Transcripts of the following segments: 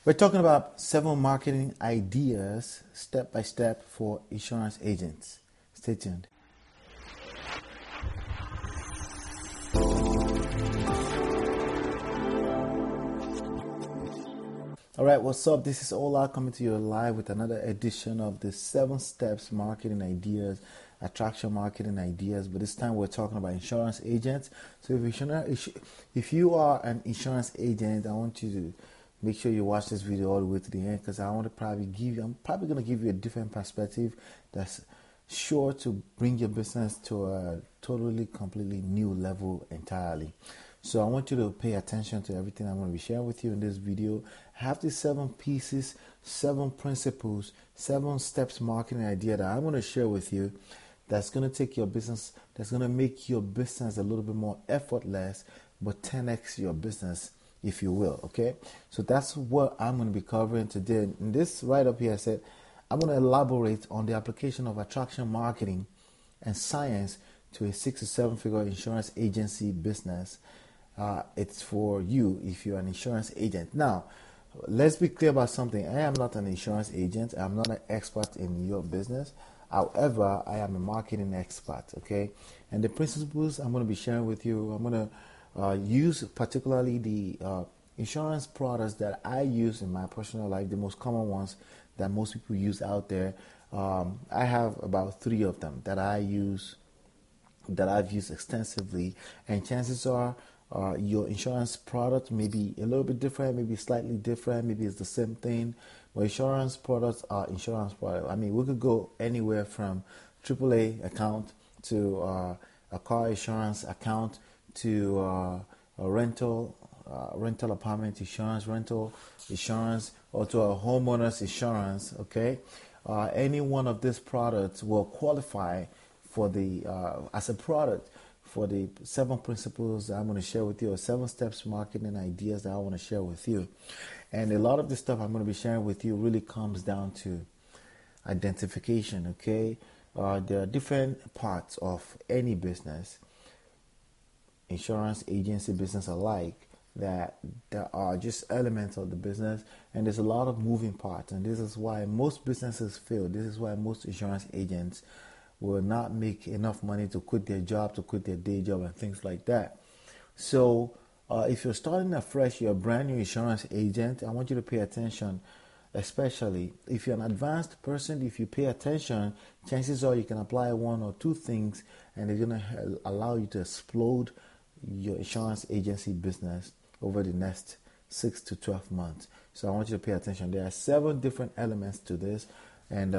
We're talking about 7 marketing ideas step by step for insurance agents. Stay tuned. All right, what's up? This is Ola coming to you live with another edition of the 7 steps marketing ideas, attraction marketing ideas. But this time we're talking about insurance agents. So if you are an insurance agent, I want you to make sure you watch this video all the way to the end, because I'm probably going to give you a different perspective that's sure to bring your business to a totally, completely new level entirely. So I want you to pay attention to everything I'm going to be sharing with you in this video. I have these 7 pieces, 7 principles, 7 steps marketing idea that I'm going to share with you that's going to take your business, that's going to make your business a little bit more effortless, but 10x your business, if you will, okay? So that's what I'm going to be covering today. And this right up here, I said, I'm going to elaborate on the application of attraction marketing and science to a 6 to 7 figure insurance agency business. It's for you if you're an insurance agent. Now, let's be clear about something. I am not an insurance agent. I'm not an expert in your business. However, I am a marketing expert, okay? And the principles I'm going to be sharing with you, I'm going to use particularly the insurance products that I use in my personal life, the most common ones that most people use out there. I have about 3 of them that I've used extensively, and chances are your insurance product may be a little bit different, maybe slightly different, maybe it's the same thing, but insurance products are insurance products. I mean, we could go anywhere from AAA account to a car insurance account to a rental apartment insurance, rental insurance, or to a homeowner's insurance, okay? Any one of these products will qualify for the as a product for the 7 principles that I'm going to share with you, or 7 steps marketing ideas that I want to share with you. And a lot of the stuff I'm going to be sharing with you really comes down to identification, okay? There are different parts of any business, insurance agency business alike, that there are just elements of the business, and there's a lot of moving parts, and this is why most businesses fail. This is why most insurance agents will not make enough money to quit their job, to quit their day job, and things like that. So if you're starting afresh, you're a brand new insurance agent, I want you to pay attention, especially if you're an advanced person. If you pay attention, chances are you can apply 1 or 2 things, and they're going to allow you to explode your insurance agency business over the next 6 to 12 months. So I want you to pay attention. There are 7 different elements to this, and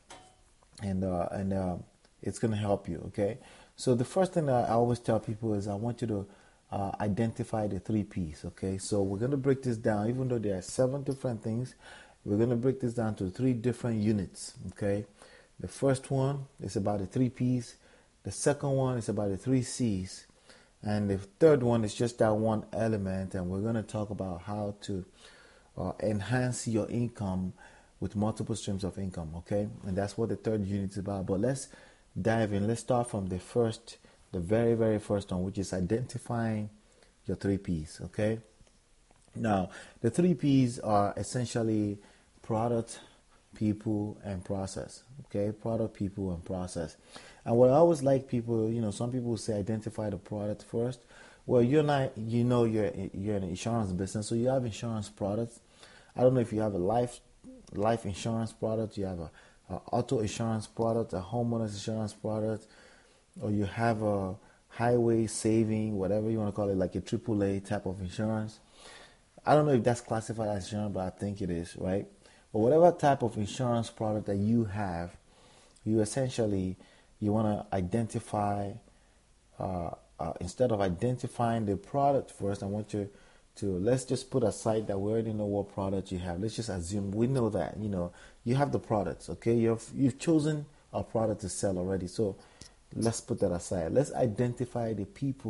it's going to help you, okay? So the first thing that I always tell people is I want you to identify the 3 P's, okay? So we're going to break this down. Even though there are 7 different things, we're going to break this down to 3 different units, okay? The first one is about the 3 P's. The second one is about the 3 C's. And the third one is just that one element, and we're going to talk about how to enhance your income with multiple streams of income, okay? And that's what the third unit is about. But let's dive in. Let's start from the very, very first one, which is identifying your 3 P's, okay? Now, the 3 P's are essentially product, people, and process, okay? Product, people, and process. And what I always like people, some people say identify the product first. Well, you're not, you're an insurance business, so you have insurance products. I don't know if you have a life insurance product, you have a auto insurance product, a homeowner's insurance product, or you have a highway saving, whatever you want to call it, like a AAA type of insurance. I don't know if that's classified as insurance, but I think it is, right? But whatever type of insurance product that you have, you want to identify, instead of identifying the product first, I want you to, let's just put aside that we already know what product you have. Let's just assume we know that, you have the products, okay? You've chosen a product to sell already. So let's put that aside. Let's identify the people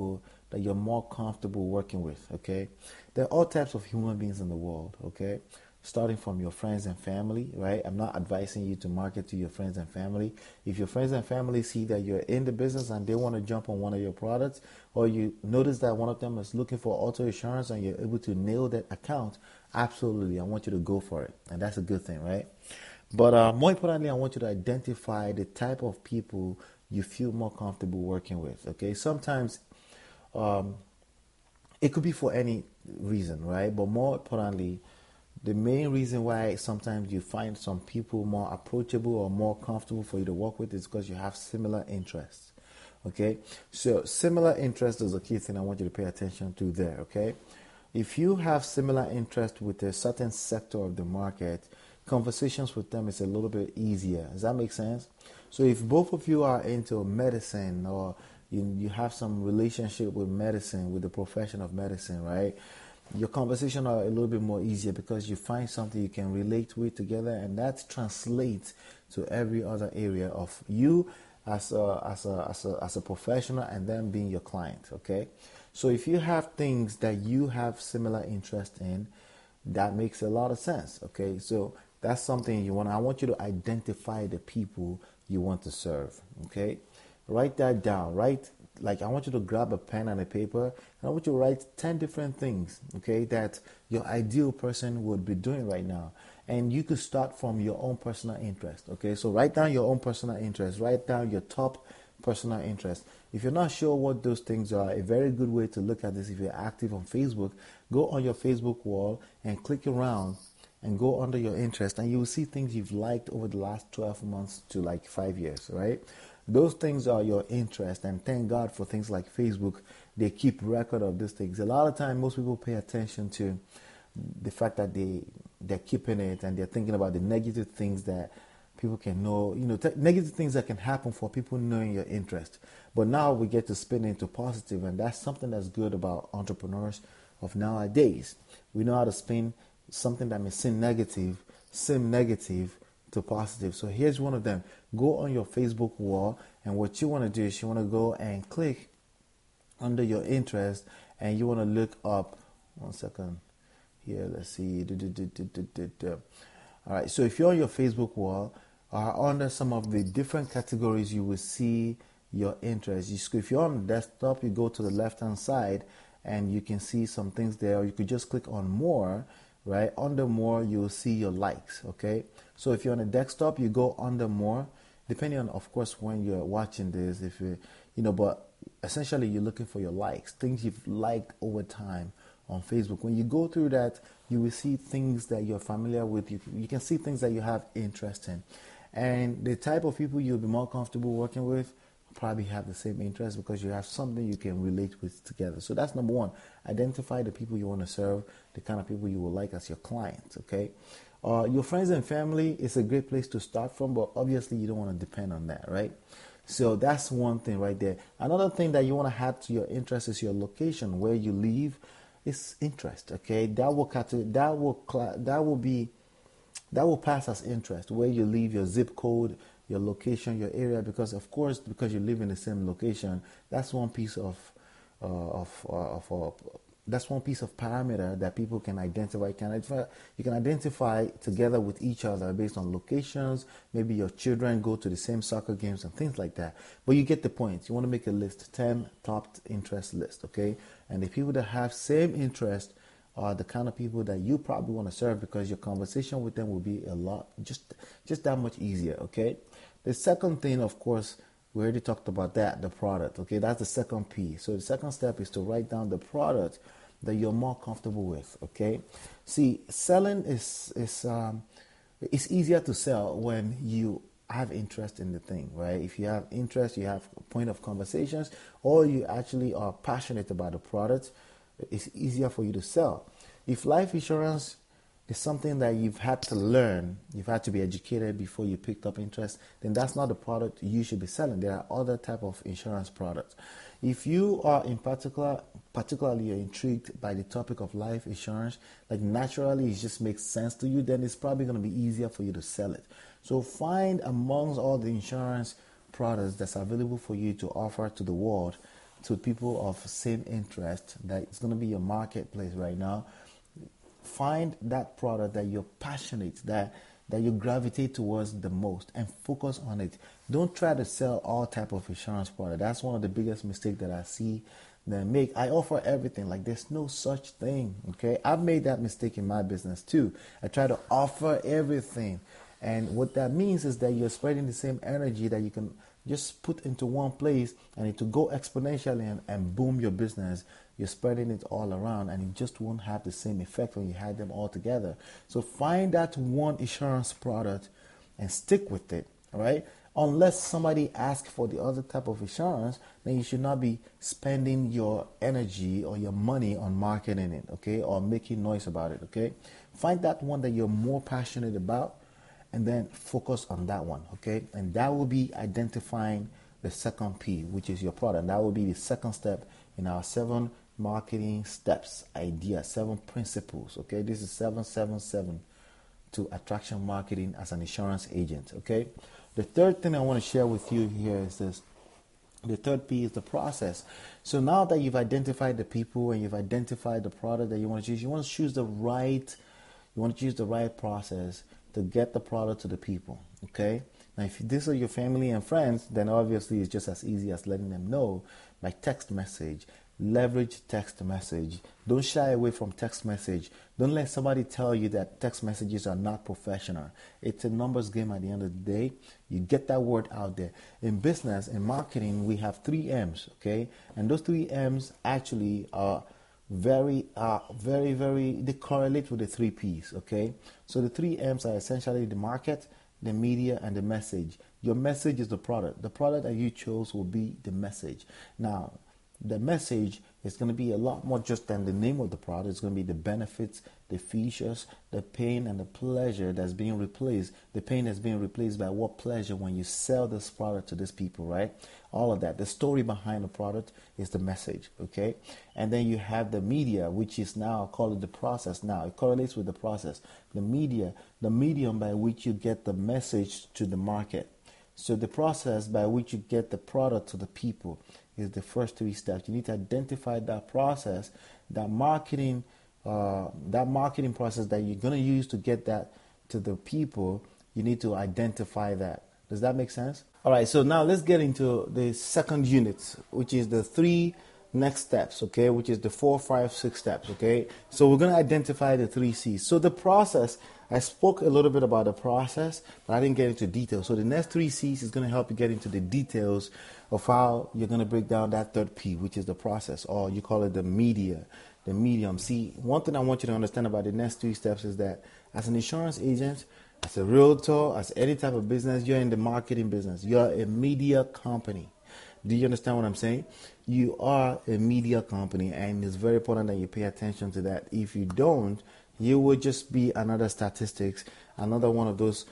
that you're more comfortable working with, okay? There are all types of human beings in the world, okay? Starting from your friends and family, right? I'm not advising you to market to your friends and family. If your friends and family see that you're in the business and they want to jump on one of your products, or you notice that one of them is looking for auto insurance and you're able to nail that account, absolutely, I want you to go for it. And that's a good thing, right? But more importantly, I want you to identify the type of people you feel more comfortable working with, okay? Sometimes um, it could be for any reason, right? But more importantly, the main reason why sometimes you find some people more approachable or more comfortable for you to work with is because you have similar interests. Okay, so similar interest is a key thing I want you to pay attention to there. Okay, if you have similar interest with a certain sector of the market, conversations with them is a little bit easier. Does that make sense? So if both of you are into medicine, or you have some relationship with medicine, with the profession of medicine, right? Your conversation are a little bit more easier because you find something you can relate with together, and that translates to every other area of you as a professional, and then being your client. Okay, so if you have things that you have similar interest in, that makes a lot of sense. Okay, so that's something you want. I want you to identify the people you want to serve. Okay, write that down. Like, I want you to grab a pen and a paper, and I want you to write 10 different things, okay, that your ideal person would be doing right now. And you could start from your own personal interest, okay? So write down your own personal interest. Write down your top personal interest. If you're not sure what those things are, a very good way to look at this, if you're active on Facebook, go on your Facebook wall and click around and go under your interest, and you will see things you've liked over the last 12 months to like 5 years, right? Those things are your interest, and thank God for things like Facebook. They keep record of these things. A lot of time, most people pay attention to the fact that they're keeping it, and they're thinking about the negative things that people can know, negative things that can happen for people knowing your interest. But now we get to spin into positive, and that's something that's good about entrepreneurs of nowadays. We know how to spin something that may seem negative to positive. So here's one of them. Go on your Facebook wall, and what you want to do is you want to go and click under your interest, and you want to look up. One second. Here, let's see. All right. So if you're on your Facebook wall, under some of the different categories, you will see your interest. If you're on the desktop, you go to the left-hand side, and you can see some things there. Or you could just click on more. Right under more, you'll see your likes. Okay, so if you're on a desktop, you go under more, depending on, of course, when you're watching this. If but essentially you're looking for your likes, things you've liked over time on Facebook. When you go through that, you will see things that you're familiar with. You can see things that you have interest in, and the type of people you'll be more comfortable working with probably have the same interest because you have something you can relate with together. So that's number one. Identify the people you want to serve, the kind of people you will like as your clients, okay? Your friends and family is a great place to start from, but obviously you don't want to depend on that, right? So that's one thing right there. Another thing that you want to add to your interest is your location, where you live. Is interest, okay? That will pass as interest, where you live, your zip code, your location, your area, because of course, because you live in the same location, that's one piece of that's one piece of parameter that people can identify. You can identify together with each other based on locations. Maybe your children go to the same soccer games and things like that. But you get the point. You want to make a list, 10 top interest list, okay? And the people that have same interest are the kind of people that you probably want to serve, because your conversation with them will be a lot, just that much easier, okay? The second thing, of course, we already talked about that, the product, okay? That's the second P. So the second step is to write down the product that you're more comfortable with, okay? See, selling is it's easier to sell when you have interest in the thing, right? If you have interest, you have a point of conversations, or you actually are passionate about the product, it's easier for you to sell. If life insurance is something that you've had to learn, you've had to be educated before you picked up interest, then that's not the product you should be selling. There are other type of insurance products. If you are particularly you're intrigued by the topic of life insurance, like naturally it just makes sense to you, then it's probably going to be easier for you to sell it. So find amongst all the insurance products that's available for you to offer to the world, to people of same interest. That it's going to be your marketplace right now. Find that product that you're passionate, that you gravitate towards the most, and focus on it. Don't try to sell all type of insurance product. That's one of the biggest mistakes that I see them make. I offer everything. Like, there's no such thing. Okay, I've made that mistake in my business too. I try to offer everything, and what that means is that you're spreading the same energy that you can just put into one place, and it will go exponentially and boom your business. You're spreading it all around, and it just won't have the same effect when you had them all together. So find that one insurance product and stick with it. All right, unless somebody asks for the other type of insurance, then you should not be spending your energy or your money on marketing it, okay, or making noise about it. Okay, find that one that you're more passionate about, and then focus on that one. Okay, and that will be identifying the second P, which is your product. That will be the second step in our 7 marketing steps, idea, 7 principles. Okay, this is 777 to attraction marketing as an insurance agent. Okay, the third thing I want to share with you here is this. The third P is the process. So now that you've identified the people and you've identified the product that you want to choose, you want to choose the right process to get the product to the people. Okay, now if this are your family and friends, then obviously it's just as easy as letting them know by text message. Leverage text message. Don't shy away from text message. Don't let somebody tell you that text messages are not professional. It's a numbers game at the end of the day. You get that word out there. In business, in marketing, we have 3 M's, okay? And those 3 M's actually are very, they correlate with the 3 P's, okay? So the 3 M's are essentially the market, the media, and the message. Your message is the product. The product that you chose will be the message. Now, the message is going to be a lot more just than the name of the product. It's going to be the benefits, the features, the pain, and the pleasure that's being replaced. The pain that's being replaced by what pleasure when you sell this product to these people, right? All of that. The story behind the product is the message, okay? And then you have the media, which is now, call it the process now. It correlates with the process. The media, the medium by which you get the message to the market. So the process by which you get the product to the people is the first 3 steps. You need to identify that process, that marketing process that you're going to use to get that to the people. You need to identify that. Does that make sense? All right, so now let's get into the second unit, which is the 3 next steps, okay, which is the 4, 5, 6 steps, okay? So we're going to identify the 3 C's. So the process, I spoke a little bit about the process, but I didn't get into details. So the next 3 C's is going to help you get into the details of how you're going to break down that third P, which is the process, or you call it the media, the medium. See, one thing I want you to understand about the next 3 steps is that as an insurance agent, as a realtor, as any type of business, you're in the marketing business. You're a media company. Do you understand what I'm saying? You are a media company, and it's very important that you pay attention to that. If you don't, you will just be another statistics, another one of those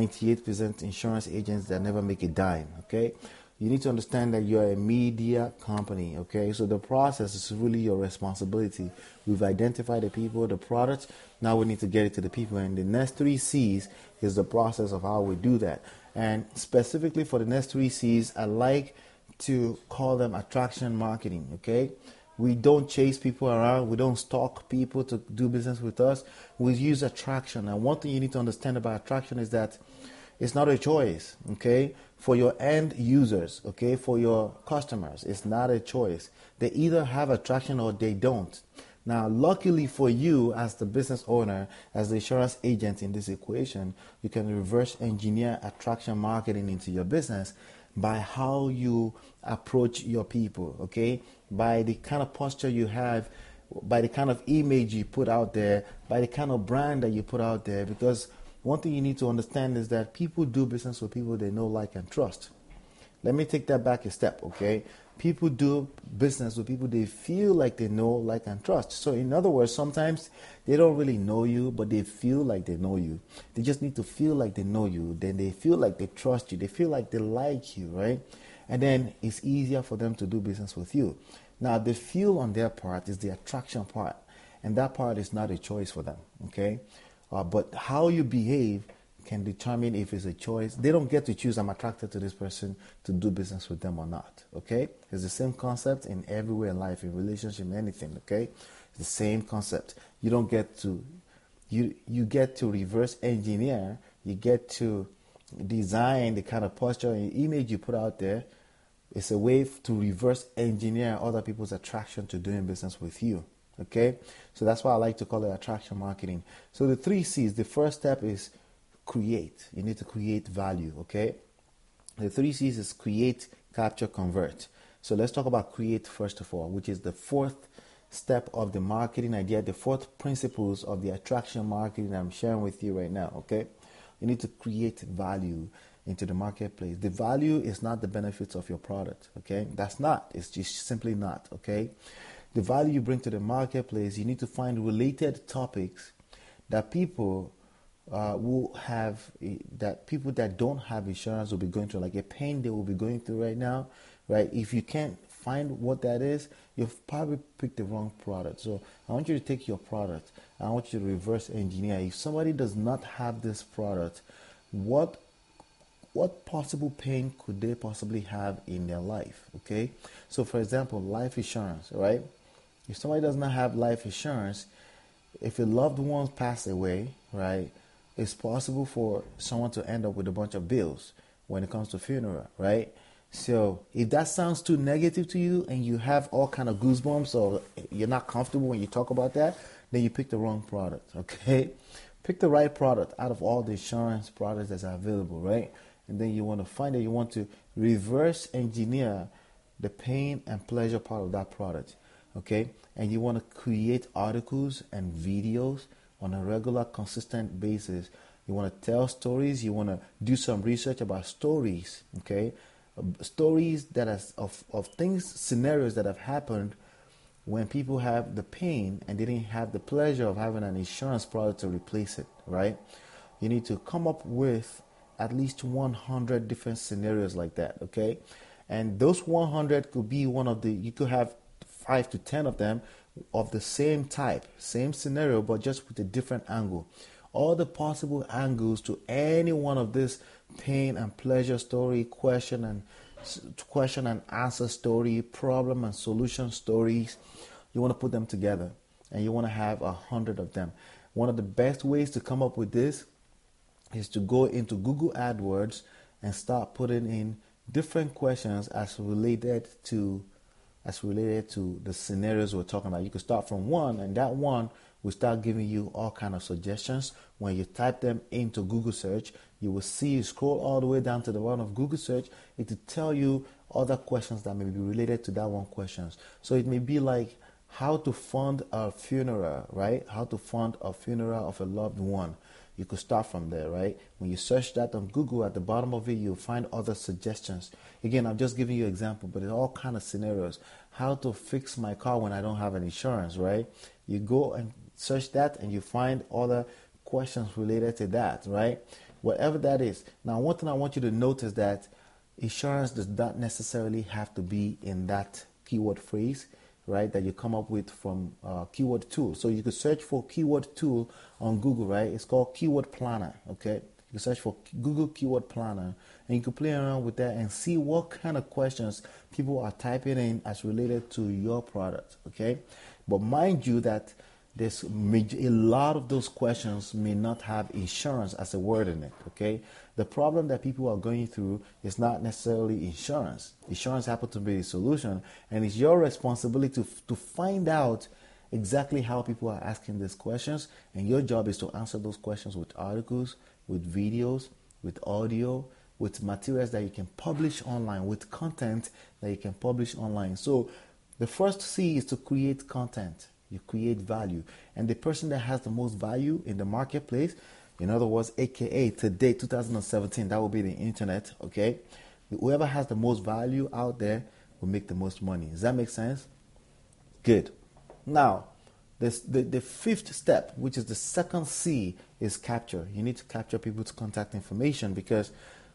98% insurance agents that never make a dime, okay? You need to understand that you're a media company, okay? So the process is really your responsibility. We've identified the people, the products. Now we need to get it to the people. And the next 3 C's is the process of how we do that. And specifically for the next 3 C's, I like to call them attraction marketing, okay? We don't chase people around. We don't stalk people to do business with us. We use attraction. And one thing you need to understand about attraction is that it's not a choice, okay? For your end users, okay? For your customers, it's not a choice. They either have attraction or they don't. Now, luckily for you as the business owner, as the insurance agent in this equation, you can reverse engineer attraction marketing into your business by how you approach your people, okay? By the kind of posture you have, by the kind of image you put out there, by the kind of brand that you put out there. Because one thing you need to understand is that people do business with people they know, like, and trust. Let me take that back a step, okay? People do business with people they feel like they know, like, and trust. So in other words, sometimes they don't really know you, but they feel like they know you. They just need to feel like they know you. Then they feel like they trust you. They feel like they like you, right? And then it's easier for them to do business with you. Now, the feel on their part is the attraction part. And that part is not a choice for them, okay? But how you behave can determine if it's a choice. They don't get to choose, I'm attracted to this person to do business with them or not. Okay? It's the same concept in everywhere in life, in relationship, anything. Okay? It's the same concept. You don't get to, you get to reverse engineer. You get to design the kind of posture and image you put out there. It's a way to reverse engineer other people's attraction to doing business with you. Okay? So that's why I like to call it attraction marketing. So the 3 C's, the first step is create. You need to create value. Okay? The 3 C's is create, capture, convert. So let's talk about create first of all, which is the 4th step of the marketing idea, the 4th principles of the attraction marketing I'm sharing with you right now. Okay? You need to create value into the marketplace. The value is not the benefits of your product. Okay? That's not. It's just simply not. Okay? The value you bring to the marketplace, you need to find related topics that people will have, that people that don't have insurance will be going through, like a pain they will be going through right now, right? If you can't find what that is, you've probably picked the wrong product. So I want you to take your product, I want you to reverse engineer. If somebody does not have this product, what possible pain could they possibly have in their life? Okay, so for example, life insurance, right? If somebody does not have life insurance, if a loved one passes away, right, it's possible for someone to end up with a bunch of bills when it comes to funeral, right? So if that sounds too negative to you and you have all kind of goosebumps or you're not comfortable when you talk about that, then you pick the wrong product. Okay, pick the right product out of all the insurance products that are available, right? And then you want to find that you want to reverse engineer the pain and pleasure part of that product. Okay, and you want to create articles and videos on a regular, consistent basis. You want to tell stories. You want to do some research about stories. Okay, stories that of things, scenarios that have happened when people have the pain and they didn't have the pleasure of having an insurance product to replace it. Right? You need to come up with at least 100 different scenarios like that. Okay, and those 100 could be one of the. You could have 5 to 10 of them of the same type, same scenario, but just with a different angle. All the possible angles to any one of this pain and pleasure story, question and answer story, problem and solution stories. You want to put them together and you want to have 100 of them. One of the best ways to come up with this is to go into Google AdWords and start putting in different questions as related to the scenarios we're talking about. You could start from one, and that one will start giving you all kind of suggestions. When you type them into Google search, you will see, you scroll all the way down to the bottom of Google search, it will tell you other questions that may be related to that one question. So it may be like how to fund a funeral, right? How to fund a funeral of a loved one. You could start from there, right? When you search that on Google, at the bottom of it, you'll find other suggestions. Again, I'm just giving you an example, but it's all kind of scenarios. How to fix my car when I don't have an insurance, right? You go and search that and you find other questions related to that, right? Whatever that is. Now, one thing I want you to notice that insurance does not necessarily have to be in that keyword phrase, right, that you come up with from keyword tool. So you could search for keyword tool on Google, right? It's called Keyword Planner, okay? You search for Google Keyword Planner and you can play around with that and see what kind of questions people are typing in as related to your product, okay? But mind you that there's a lot of those questions may not have insurance as a word in it, okay? The problem that people are going through is not necessarily insurance. Insurance happens to be the solution, and it's your responsibility to find out exactly how people are asking these questions, and your job is to answer those questions with articles, with videos, with audio, with materials that you can publish online, with content that you can publish online. So the first C is to create content. You create value. And the person that has the most value in the marketplace, in other words, aka today, 2017, that will be the internet, okay? Whoever has the most value out there will make the most money. Does that make sense? Good. Now, the 5th step, which is the second C, is capture. You need to capture people's contact information because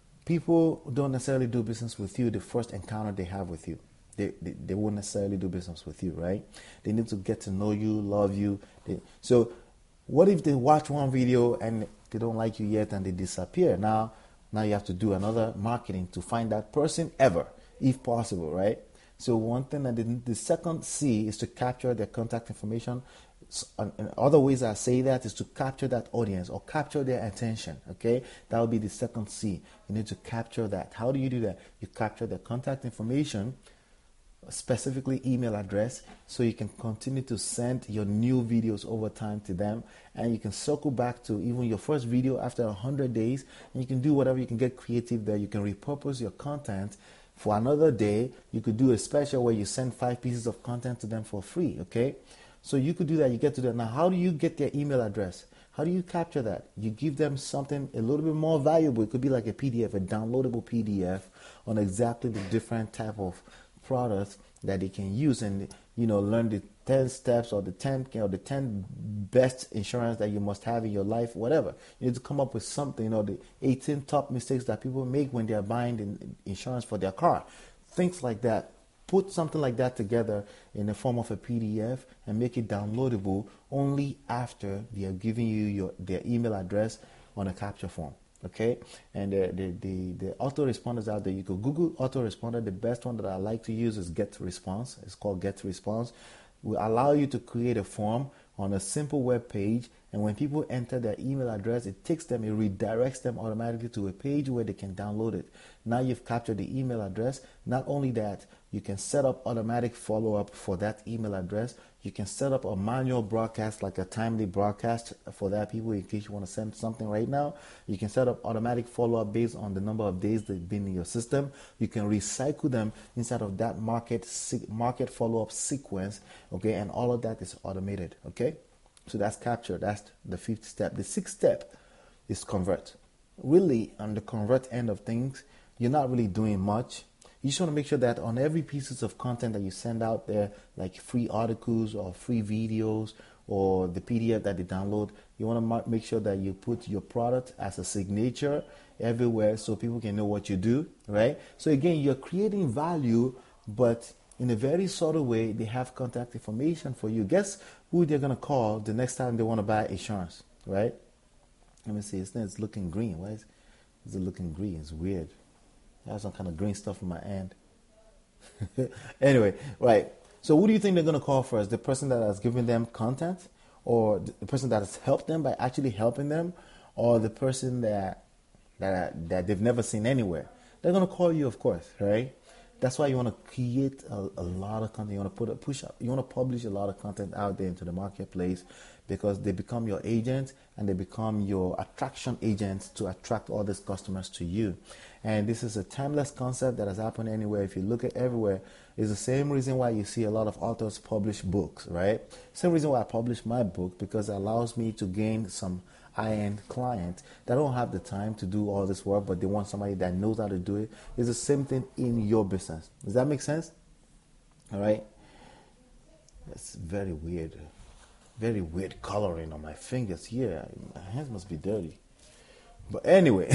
people don't necessarily do business with you the first encounter they have with you. They won't necessarily do business with you, right? They need to get to know you, love you. So what if they watch one video and they don't like you yet and they disappear. Now you have to do another marketing to find that person ever, if possible, right? So one thing, and the second C is to capture their contact information. And other ways I say that is to capture that audience or capture their attention. Okay, that would be the second C. You need to capture that. How do you do that? You capture their contact information, specifically email address, so you can continue to send your new videos over time to them, and you can circle back to even your first video after 100 days, and you can do whatever. You can get creative there. You can repurpose your content for another day. You could do a special where you send 5 pieces of content to them for free. Okay, so you could do that. You get to that. Now, how do you get their email address? How do you capture that? You give them something a little bit more valuable. It could be like a PDF, a downloadable PDF on exactly the different type of products that they can use, and learn the 10 steps or the 10 best insurance that you must have in your life, whatever. You need to come up with something, the 18 top mistakes that people make when they are buying insurance for their car, things like that. Put something like that together in the form of a PDF and make it downloadable only after they are giving you their email address on a capture form. Okay, and the autoresponders out there, you could Google autoresponder. The best one that I like to use is GetResponse. It's called GetResponse. We allow you to create a form on a simple web page, and when people enter their email address, it redirects them automatically to a page where they can download it. Now you've captured the email address. Not only that, you can set up automatic follow-up for that email address. You can set up a manual broadcast, like a timely broadcast for that people in case you want to send something right now. You can set up automatic follow-up based on the number of days they've been in your system. You can recycle them inside of that market follow-up sequence, okay? And all of that is automated, okay? So that's capture. That's the 5th step. The 6th step is convert. Really, on the convert end of things, you're not really doing much. You just want to make sure that on every pieces of content that you send out there, like free articles or free videos or the PDF that they download, you want to make sure that you put your product as a signature everywhere so people can know what you do, right? So again, you're creating value, but in a very subtle way, they have contact information for you. Guess who they're going to call the next time they want to buy insurance, right? Let me see. It's looking green. Why is it looking green? It's weird. I have some kind of green stuff in my hand. Anyway, right. So who do you think they're going to call first? The person that has given them content, or the person that has helped them by actually helping them, or the person that they've never seen anywhere? They're going to call you, of course, right? That's why you want to create a lot of content. You want to you want to publish a lot of content out there into the marketplace, because they become your agents and they become your attraction agents to attract all these customers to you. And this is a timeless concept that has happened anywhere. If you look at everywhere, it's the same reason why you see a lot of authors publish books, right? Same reason why I publish my book, because it allows me to gain some high-end clients that don't have the time to do all this work, but they want somebody that knows how to do it. It's the same thing in your business. Does that make sense? All right. That's very weird. Very weird coloring on my fingers here. My hands must be dirty. But anyway,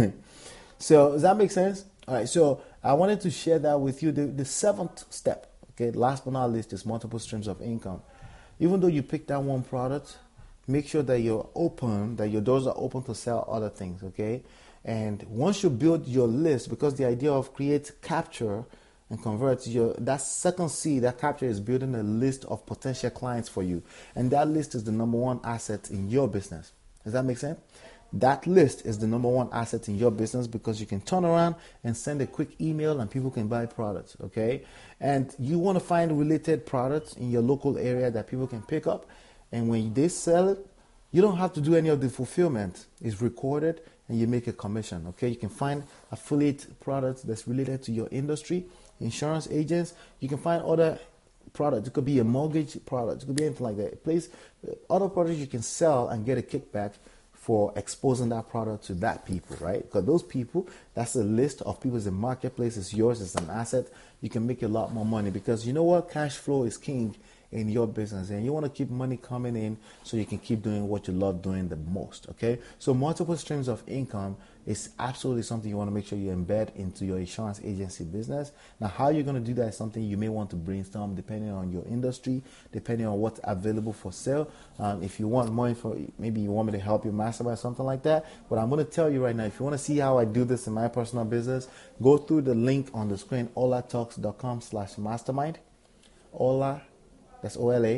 so does that make sense? All right. So I wanted to share that with you. The 7th step, okay, last but not least, is multiple streams of income. Even though you pick that one product, make sure that you're open, that your doors are open to sell other things, okay? And once you build your list, because the idea of create, capture, and convert, that second C, that capture, is building a list of potential clients for you. And that list is the number one asset in your business. Does that make sense? That list is the number one asset in your business, because you can turn around and send a quick email and people can buy products, okay? And you want to find related products in your local area that people can pick up. And when they sell it, you don't have to do any of the fulfillment. It's recorded and you make a commission, okay? You can find affiliate products that's related to your industry, insurance agents. You can find other products. It could be a mortgage product. It could be anything like that. Other products you can sell and get a kickback for exposing that product to that people, right? Because those people, that's a list of people in the marketplace. It's yours. It's an asset. You can make a lot more money, because you know what? Cash flow is king in your business, and you want to keep money coming in so you can keep doing what you love doing the most. Okay, so multiple streams of income is absolutely something you want to make sure you embed into your insurance agency business. Now, how you're going to do that is something you may want to brainstorm depending on your industry, depending on what's available for sale. If you want more info, maybe you want me to help you mastermind something like that. But I'm going to tell you right now, if you want to see how I do this in my personal business, go through the link on the screen, olatalks.com/mastermind. Ola, that's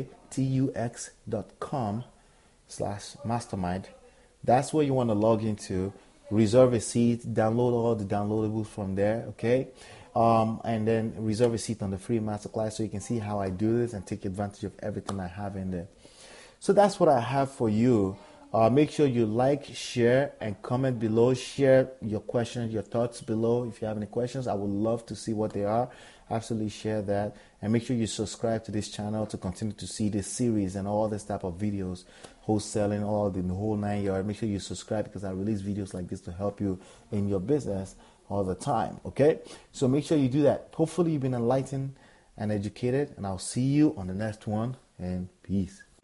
OLATUX.com/mastermind. That's where you want to log into, reserve a seat, download all the downloadables from there, okay? And then reserve a seat on the free masterclass so you can see how I do this and take advantage of everything I have in there. So that's what I have for you. Make sure you like, share, and comment below. Share your questions, your thoughts below. If you have any questions, I would love to see what they are. Absolutely share that. And make sure you subscribe to this channel to continue to see this series and all this type of videos, wholesaling, all the whole 9 yards. Make sure you subscribe because I release videos like this to help you in your business all the time. Okay? So make sure you do that. Hopefully you've been enlightened and educated. And I'll see you on the next one. And peace.